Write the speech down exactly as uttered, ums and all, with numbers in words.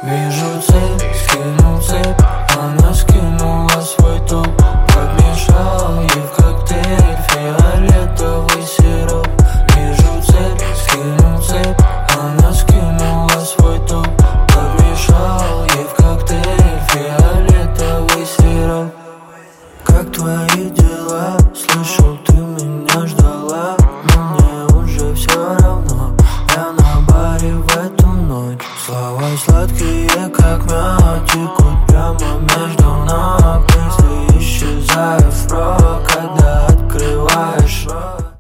Вижу цель, скинул цепь, она скинула свой топ. Подмешал ей в коктейль фиолетовый сироп. Вижу цель, скинул цепь, она скинула свой топ. Подмешал ей в коктейль фиолетовый сироп. Как твои дела? Слышал, ты меня ждала, но мне уже все равно. Я на баре в эту ночь. Слова сладкие, как мед, текут прямо между ног.